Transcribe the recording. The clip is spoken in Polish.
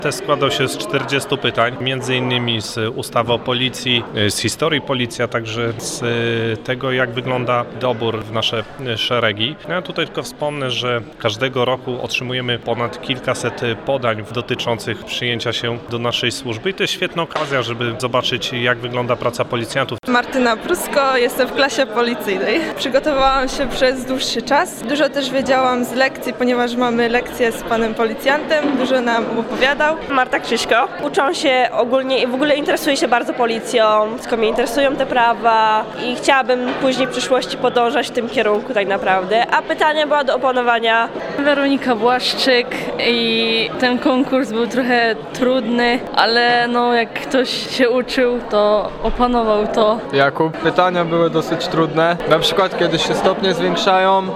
Test składał się z 40 pytań, między innymi z ustawy o policji, z historii policji, a także z tego, jak wygląda dobór w nasze szeregi. Ja tutaj tylko wspomnę, że każdego roku otrzymujemy ponad kilkaset podań dotyczących przyjęcia się do naszej służby i to jest świetna okazja, żeby zobaczyć, jak wygląda praca policjantów. Martyna Prusko, jestem w klasie policyjnej. Przygotowałam się przez dłuższy czas. Dużo też wiedziałam z lekcji, ponieważ mamy lekcję z panem policjantem, dużo nam opowiadał. Marta Krzyśko. Uczą się ogólnie i w ogóle interesuje się bardzo policją, tylko mnie interesują te prawa i chciałabym później w przyszłości podążać w tym kierunku tak naprawdę. A pytanie było do opanowania. Weronika Błaszczyk i ten konkurs był trochę trudny, ale jak ktoś się uczył, to opanował to. Jakub. Pytania były dosyć trudne, na przykład kiedy się stopnie zwiększają,